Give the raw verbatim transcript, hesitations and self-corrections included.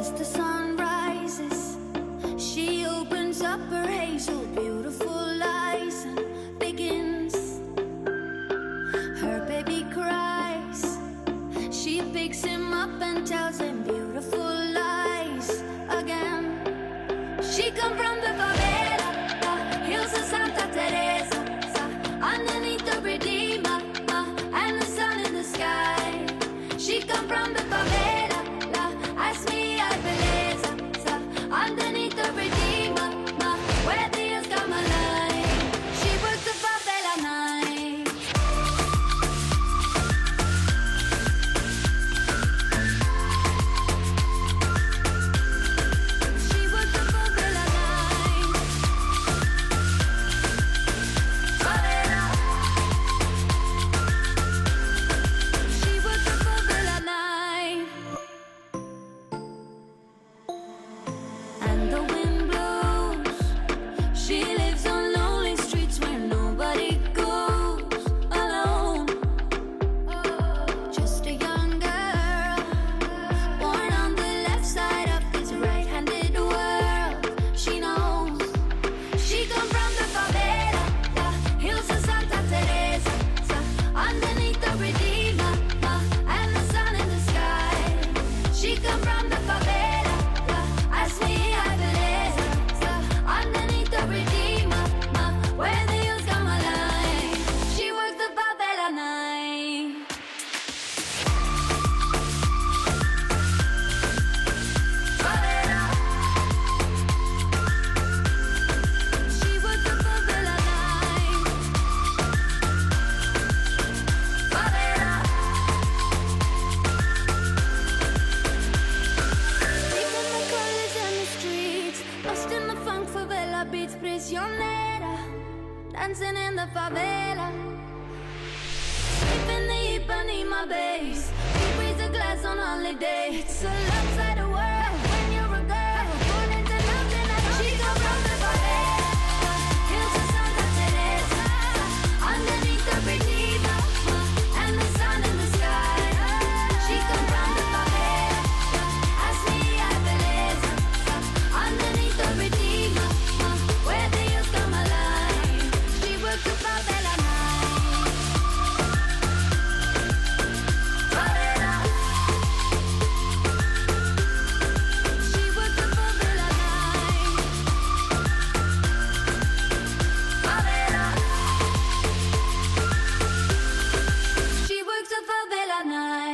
as the sun rises, she opens up her hazel, beautiful eyes and begins. Her baby cries. She picks him up and tells him beautiful lies again. She come from the favela, uh, hills of Santa Teresa, uh, underneath the Redeemer, uh, and the sun in the sky. She come from the favela, uh, ask me I beleza, uh, underneath the Redeemer, uh, where the hills come alive. She works the favela night. She works the favela night. Favela. She works the favela night. And the wind blows. She lives on lonely streets where nobody goes alone. Just a young girl, born on the left side of this right-handed world. She knows. She come from the favela, the hills of Santa Teresa, uh, underneath the Redeemer, uh, and the sun in the sky. She come from the favela, uh, ask me I beleza, uh, underneath the Redeemer, uh, where the hills come alive. She works the favela night. Favela. She works the favela night. Favela. Deep in the colors and the streets, lost in the funk, favela beats, prisionera, dancing in the favela. Sleep in the Ipanema bass, we raise a glass on holiday. It's a love side of world when you're a girl, born into nothing. She come from the favela, hills of Santa Teresa, underneath the Redeemer, and the sun in the sky. She come from the favela, ask me I beleza, underneath the Redeemer, where the hills come alive. She works the favela night. Favela. She works the favela night. Favela. She works the favela night.